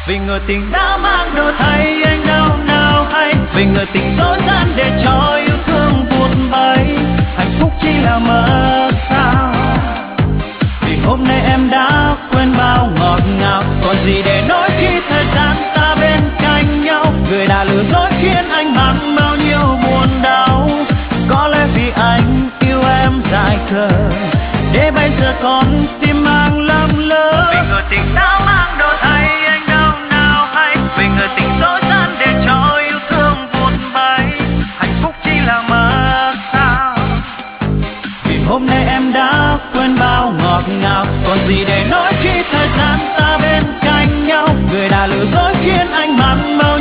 Vì người tình đã mang đổi thay anh đâu nào hay, vì người tình dối gian để cho yêu thương buồn bay, hạnh phúc chỉ là mơ sao. Vì hôm nay em đã quên bao ngọt ngào, còn gì để nói khi thời gian ta bên cạnh nhau. Người đã lừa dối khiến anh mang bao nhiêu buồn đau, có lẽ vì anh yêu em dại khờ, để bây giờ con tim mang lầm lỡ. Vì người tình đã mang đổi thay anh đâu nào hay, vì người tình dối gian để cho yêu thương buồn bay, hạnh phúc chỉ là mơ sao. Vì hôm nay em đã quên bao ngọt ngào, còn gì để nói khi thời gian ta bên cạnh nhau. Người đã lừa dối khiến anh mang mơ